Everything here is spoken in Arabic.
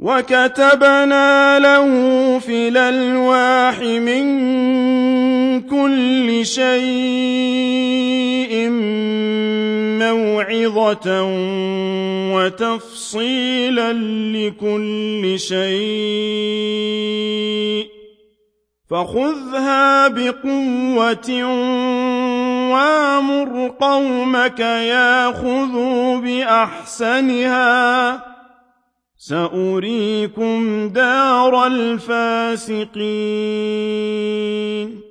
وكتبنا له في الألواح من كل شيء موعظة وتفصيلا لكل شيء فخذها بقوة وامر قومك ياخذوا بأحسنها سأريكم دار الفاسقين